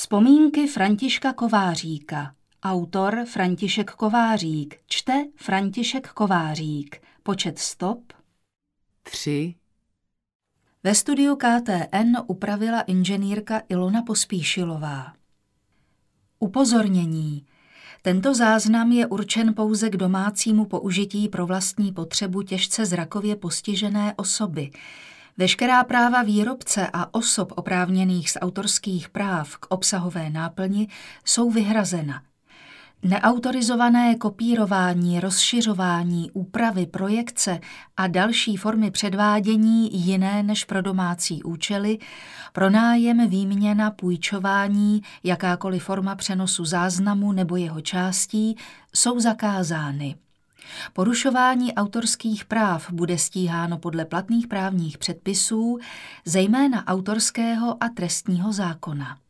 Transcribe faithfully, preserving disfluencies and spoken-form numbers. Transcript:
Vzpomínky Františka Kováříka. Autor František Kovářík. Čte František Kovářík. Počet stop tři. Ve studiu K T N upravila inženýrka Ilona Pospíšilová. Upozornění. Tento záznam je určen pouze k domácímu použití pro vlastní potřebu těžce zrakově postižené osoby. Veškerá práva výrobce a osob oprávněných z autorských práv k obsahové náplni jsou vyhrazena. Neautorizované kopírování, rozšiřování, úpravy, projekce a další formy předvádění jiné než pro domácí účely, pronájem, výměna, půjčování, jakákoliv forma přenosu záznamu nebo jeho částí jsou zakázány. Porušování autorských práv bude stíháno podle platných právních předpisů, zejména autorského a trestního zákona.